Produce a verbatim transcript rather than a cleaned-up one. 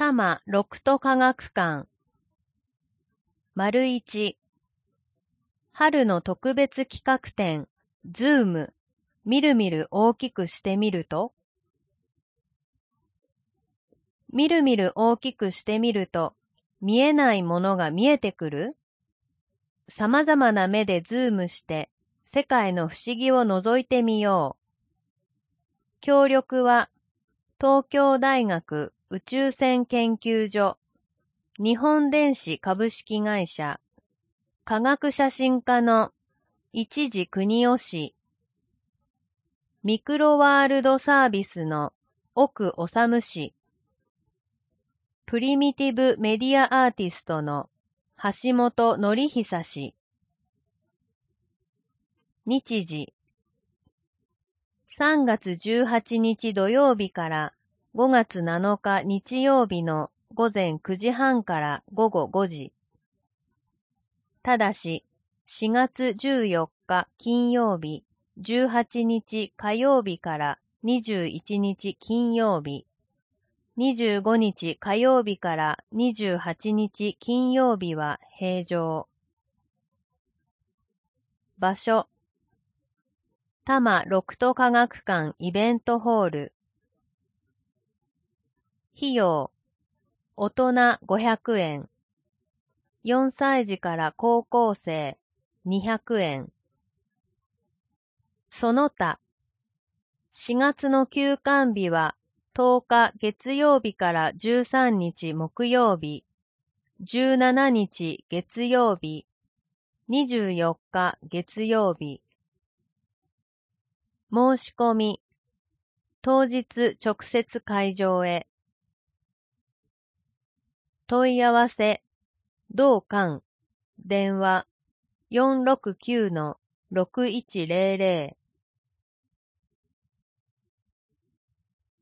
多摩六都科学館。丸一、春の特別企画展、ズーム、みるみる大きくしてみると、みるみる大きくしてみると、見えないものが見えてくる？様々な目でズームして、世界の不思議を覗いてみよう。協力は、東京大学宇宙線研究所、日本電子株式会社、科学写真家の一時国吉氏、ミクロワールドサービスの奥治氏、プリミティブメディアアーティストの橋本則久氏。日時、さんがつじゅうはちにち土曜日からごがつなのか日曜日の午前くじはんから午後ごじ。ただし、しがつじゅうよっか金曜日、じゅうはちにち火曜日からにじゅういちにち金曜日、にじゅうごにち火曜日からにじゅうはちにち金曜日は閉場。場所、多摩六都科学館イベントホール。費用、大人ごひゃくえん。よんさいじから高校生にひゃくえん。その他、しがつの休館日はとおか月曜日からじゅうさんにち木曜日、じゅうしちにち月曜日、にじゅうよっか月曜日。申し込み、当日直接会場へ。問い合わせ、同館、電話よんろくきゅうのろくいちぜろぜろ